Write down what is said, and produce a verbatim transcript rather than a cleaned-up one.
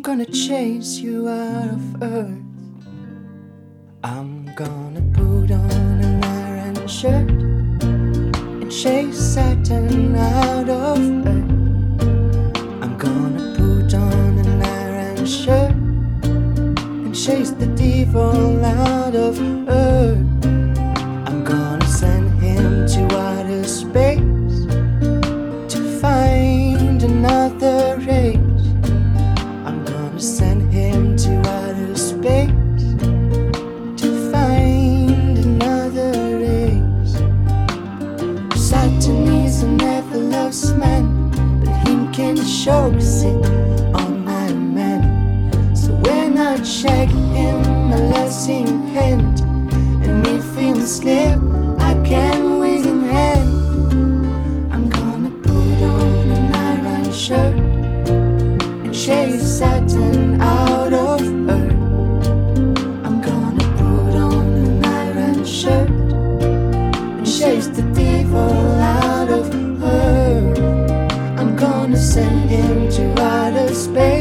gonna chase you out of earth. I'm gonna put on an iron shirt and chase Saturn out of earth. I'm gonna put on an iron shirt and chase the devil out of earth. I'm gonna send him to outer space to find another race. I'm gonna send him to outer space to find another race. Saturn is a never loves man, but him can choke sit on my man. So when I check him a blessing hand, and if him slip, I can with him hand. I'm gonna put on an iron shirt and chase Saturn out of earth. I'm gonna put on an iron shirt and chase the devil out of earth. I'm gonna send him to outer space